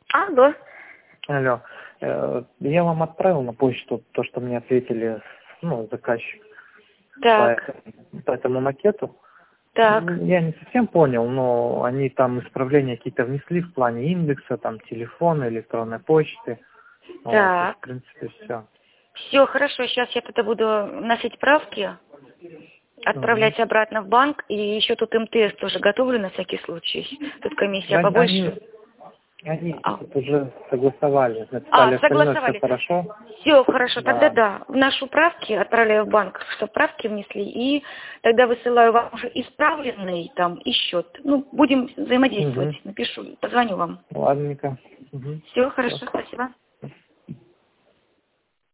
Алло. Алло. Я вам отправил на почту то, что мне ответили, заказчик Так, по этому макету. так, Я не совсем понял, но они там исправления какие-то внесли в плане индекса, там телефона, электронной почты. Вот, то есть, в так. принципе, все. Все, хорошо, сейчас я тогда буду вносить правки, Угу. отправлять обратно в банк. И еще тут МТС тоже готовлю на всякий случай. Тут комиссия Да, побольше. они А, тут уже согласовали, написали остальное, все согласовали. хорошо. Все, хорошо, тогда Да. да. Вношу правки, отправляю в банк, чтобы правки внесли, и тогда высылаю вам уже исправленный там и счет. Ну, будем взаимодействовать. Угу. Напишу, позвоню вам. Ладненько. Угу. Все, Все. хорошо, спасибо.